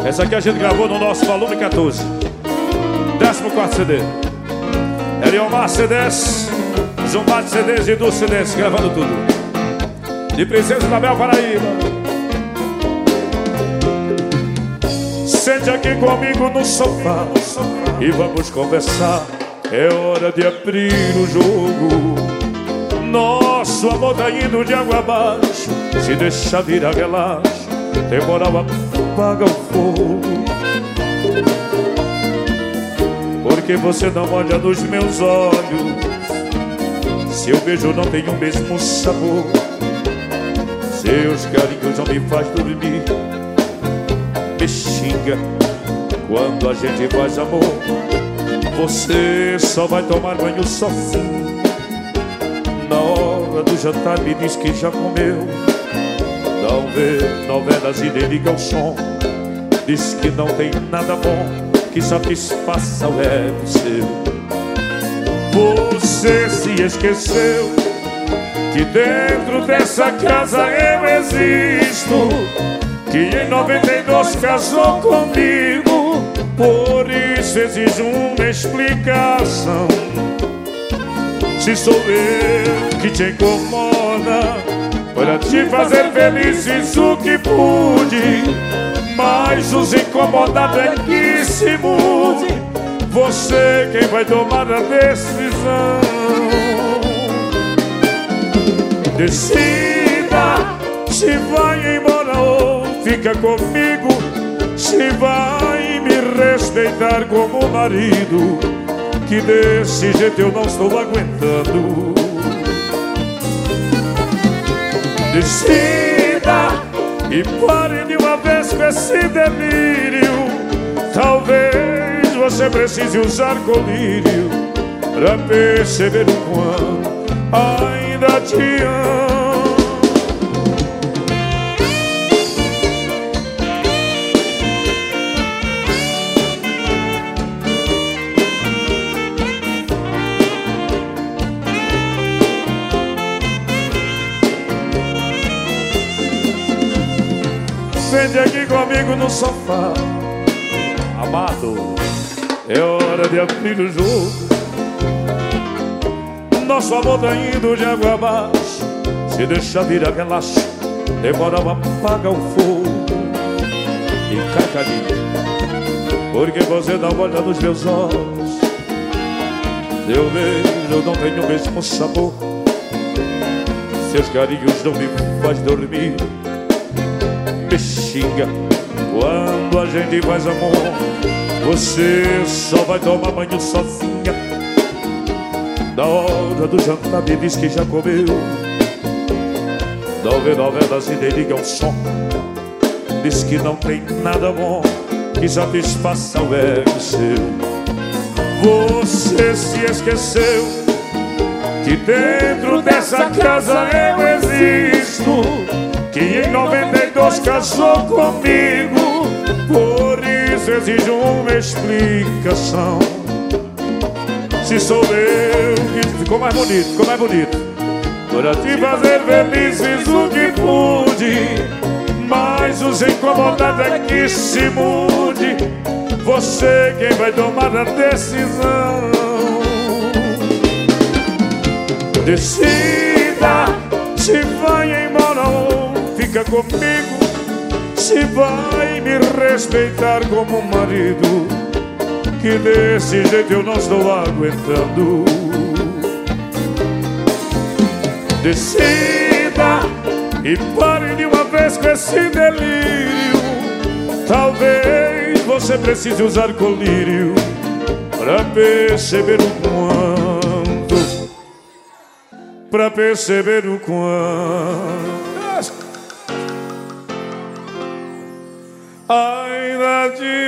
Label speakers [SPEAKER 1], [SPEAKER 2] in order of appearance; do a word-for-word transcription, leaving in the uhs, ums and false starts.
[SPEAKER 1] Essa aqui a gente gravou no nosso volume quatorze, décimo quarto C D. Eliomar C Ds, Zumbate C Ds e Dulce C Ds, gravando tudo. De Princesa Isabel, Paraíba. Sente aqui comigo no sofá e vamos conversar. É hora de abrir o jogo. Nosso amor tá indo de água abaixo. Se deixa virar relaxo, temporal apaga o fogo. Porque você não olha nos meus olhos. Seu beijo não tem o mesmo sabor. Seus carinhos não me faz dormir. Me xinga quando a gente faz amor. Você só vai tomar banho sozinho. Na hora do jantar me diz que já comeu. Não vê novelas e nem liga o som. Diz que não tem nada bom que satisfaça o ego seu. Você se esqueceu que dentro dessa casa eu existo, que em noventa e dois casou comigo. Por isso exijo uma explicação. Se sou eu que te incomoda, para te fazer feliz fiz o que pude, mas os incomodados é que se mude. Você quem vai tomar a decisão. Decida se vai embora ou fica comigo. Se vai me respeitar como marido, que desse jeito eu não estou aguentando. Decida e pare de uma vez com esse delírio. Talvez você precise usar colírio pra perceber o quanto ainda te amo. Sente aqui comigo no sofá. Amado, é hora de abrir o jogo. Nosso amor tá indo de água abaixo. Se deixa virar relaxo, demora apaga o fogo. E cai carinho, porque você não olha nos meus olhos. Seu beijo não tem o mesmo sabor. Seus carinhos não me faz dormir. Me xinga quando a gente faz amor. Você só vai tomar banho sozinha. Na hora do jantar me diz que já comeu. Não vê novelas e nem liga o som. Diz que não tem nada bom que satisfaça o ego seu. Você se esqueceu que dentro dessa casa eu existo, que em noventa e dois casou comigo. Por isso exijo uma explicação. Se sou eu que ficou mais bonito, ficou mais bonito. Para te fazer feliz fiz o que pude, mas os incomodados é que se mude. Você quem vai tomar a decisão. Decida se vai embora ou fica comigo. Se vai me respeitar como marido, que desse jeito eu não estou aguentando. Decida e pare de uma vez com esse delírio. Talvez você precise usar colírio pra perceber o quanto, pra perceber o quanto ainda te